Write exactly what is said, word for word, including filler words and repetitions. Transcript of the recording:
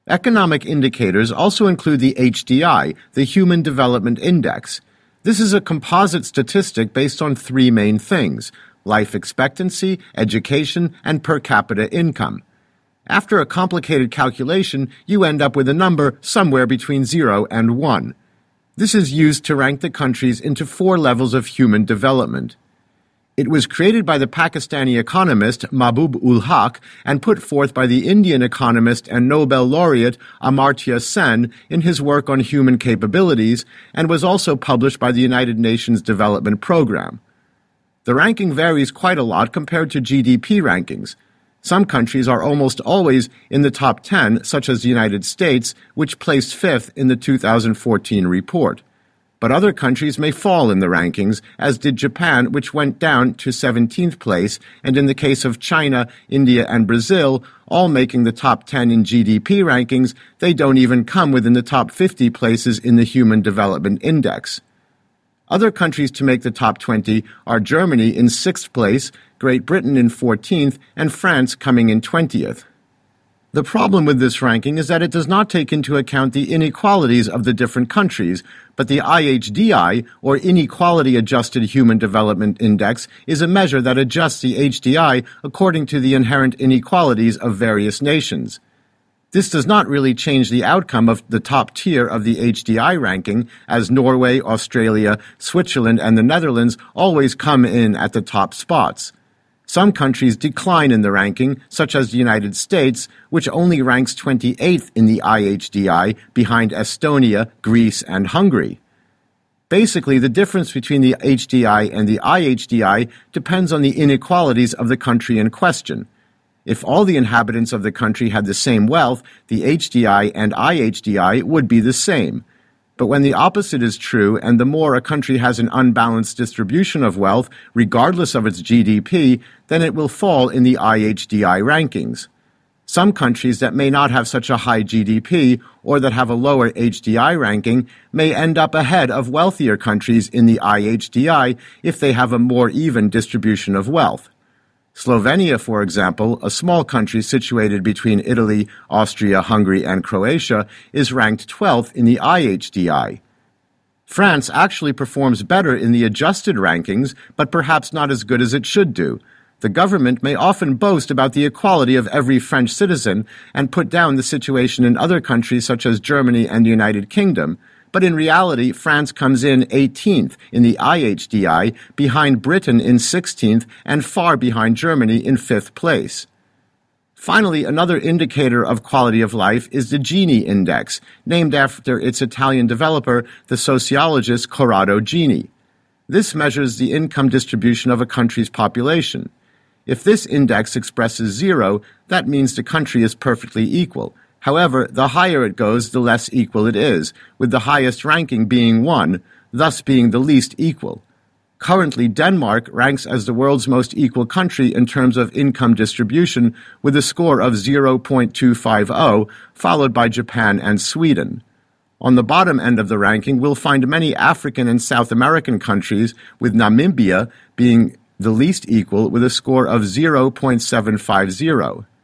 Economic indicators also include the H D I, the Human Development Index. This is a composite statistic based on three main things: life expectancy, education, and per capita income. After a complicated calculation, you end up with a number somewhere between zero and one. This is used to rank the countries into four levels of human development. It was created by the Pakistani economist Mahbub-ul-Haq and put forth by the Indian economist and Nobel laureate Amartya Sen in his work on human capabilities, and was also published by the United Nations Development Program. The ranking varies quite a lot compared to G D P rankings. Some countries are almost always in the top ten, such as the United States, which placed fifth in the two thousand fourteen report. But other countries may fall in the rankings, as did Japan, which went down to seventeenth place, and in the case of China, India, and Brazil, all making the top ten in G D P rankings, they don't even come within the top fifty places in the Human Development Index. Other countries to make the top twenty are Germany in sixth place, Great Britain in fourteenth, and France coming in twentieth. The problem with this ranking is that it does not take into account the inequalities of the different countries, but the I H D I, or Inequality Adjusted Human Development Index, is a measure that adjusts the H D I according to the inherent inequalities of various nations. This does not really change the outcome of the top tier of the H D I ranking, as Norway, Australia, Switzerland, and the Netherlands always come in at the top spots. Some countries decline in the ranking, such as the United States, which only ranks twenty-eighth in the I H D I behind Estonia, Greece, and Hungary. Basically, the difference between the H D I and the I H D I depends on the inequalities of the country in question. If all the inhabitants of the country had the same wealth, the H D I and I H D I would be the same. But when the opposite is true, and the more a country has an unbalanced distribution of wealth, regardless of its G D P, then it will fall in the I H D I rankings. Some countries that may not have such a high G D P, or that have a lower H D I ranking, may end up ahead of wealthier countries in the I H D I if they have a more even distribution of wealth. Slovenia, for example, a small country situated between Italy, Austria, Hungary, and Croatia, is ranked twelfth in the I H D I. France actually performs better in the adjusted rankings, but perhaps not as good as it should do. The government may often boast about the equality of every French citizen and put down the situation in other countries such as Germany and the United Kingdom, but in reality, France comes in eighteenth in the I H D I, behind Britain in sixteenth, and far behind Germany in fifth place. Finally, another indicator of quality of life is the Gini Index, named after its Italian developer, the sociologist Corrado Gini. This measures the income distribution of a country's population. If this index expresses zero, that means the country is perfectly equal. However, the higher it goes, the less equal it is, with the highest ranking being one, thus being the least equal. Currently, Denmark ranks as the world's most equal country in terms of income distribution, with a score of zero point two five zero, followed by Japan and Sweden. On the bottom end of the ranking, we'll find many African and South American countries, with Namibia being the least equal with a score of zero point seven five zero.